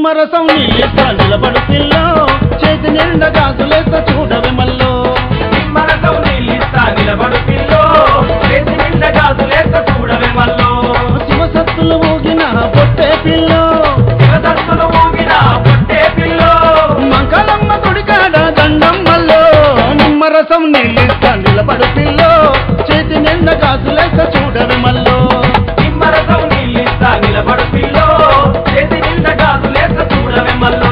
నిమ్మరసం నీళ్ళిస్తా నిలబడు పిల్లో చేతి నిండా గాజులేస్తా చూడవే మల్లో నిమ్మరసం నీళ్ళిస్తా నిలబడు పిల్లో చేతి నిండా గాజులేస్తా చూడవే మల్లో శివసత్తులు ఊగిన పొట్టే పిల్లో శివసత్తులు ఊగిన పొట్టే పిల్లో మంగళమ్మ గుడికాడ దండం మల్లో నిమ్మరసం నీళ్ళిస్తా నిలబడు పిల్లో చేతి నిండా గాజులేస్తా చూడవే మల్లో నిమ్మరసం నీళ్ళిస్తా నిలబడు పిల్లో చేతి నిండా గాజులేస్తా చూడవే మల్లో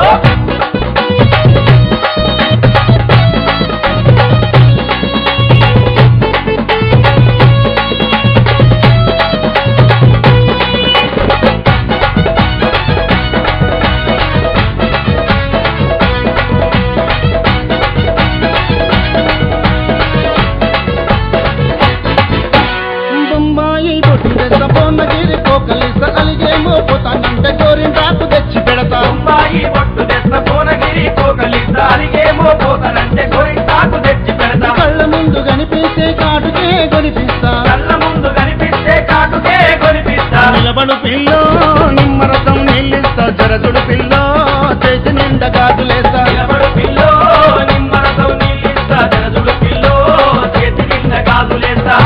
బొమ్మాయి బొట్టు పోనగిరి పోకలిస అలిగేమో పోతానంటే గోరింటాకు తెచ్చి పెడతా అమ్మాయి పొట్టు తెస్త భువనగిరి కోకలిస్తా అలిగేమో పోతానంటే గోరింటాకు తెచ్చి పెడతా కళ్ళ ముందు కనిపించే కాటుకే కొనిపిస్తా కళ్ళ ముందు కనిపిస్తే కాటుకే కొనిపిస్తా నిలబడు పిల్లో నిమ్మరసం నీళ్ళిస్తా జరదుడు పిల్లో చేతి నిండా గాజులేస్తా నిలబడు పిల్లో నిమ్మరసం నీళ్ళిస్తా జలదుడు పిల్లో చేతి నిండా గాజులేస్తా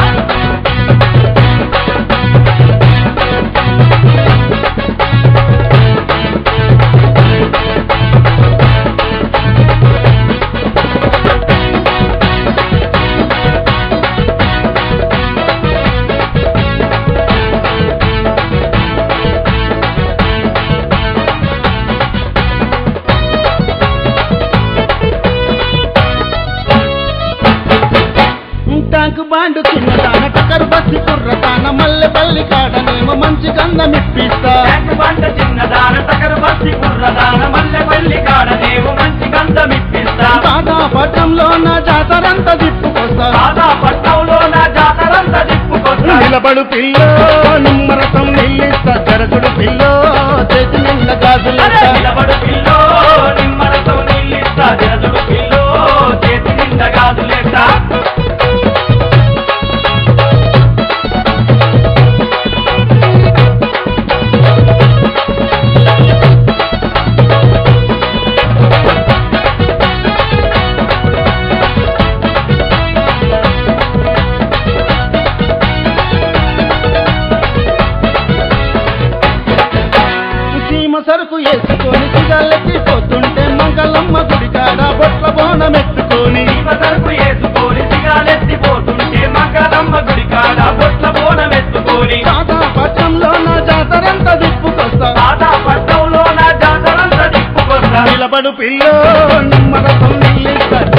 టాంకు బాండు చిన్నదాన టకరు బస్సి కుర్రతాన మల్లెపల్లి కాడనేమో మంచి గంధం ఇప్పిస్తా ట్యాంకు బండ చిన్నదాన టకరు బస్సి కుర్రదాన మల్లెపల్లి కాడనేవు మంచి గంధం ఇప్పిస్తా తాతా పట్టంలో నా జాతరంతా తిప్పుకొస్తా సాదా పట్నంలో నా జాతరంతా తిప్పుకొస్తా నిలబడు పిల్లో నిమ్మరసం నీళ్ళిస్తా జరదుడు పిల్లో చేతి నిండా గాజులేస్తా నిలబడు పిల్లో నిమ్మరసం నీళ్ళిస్తా జలదుడు పిల్లో చేతి నిండా గాజులేస్తా సీమ సరుకు వేసుకొని సిగాలెత్తి పోతుంటే మంగళమ్మ గుడికాడ బొట్ల బోనం ఎత్తుకొని జీవ సరుకు వేసుకొని సిగాలెత్తిపోతుంటే మంగళమ్మ గుడికాడ బొట్ల బోనం ఎత్తుకొని తాతా పట్టంలో నా జాతరంతా తిప్పుకొస్తా సాదా పట్నంలో నా జాతరంతా తిప్పుకొస్తా నిలబడు పిల్లో నిమ్మరసం నీళ్ళిస్తా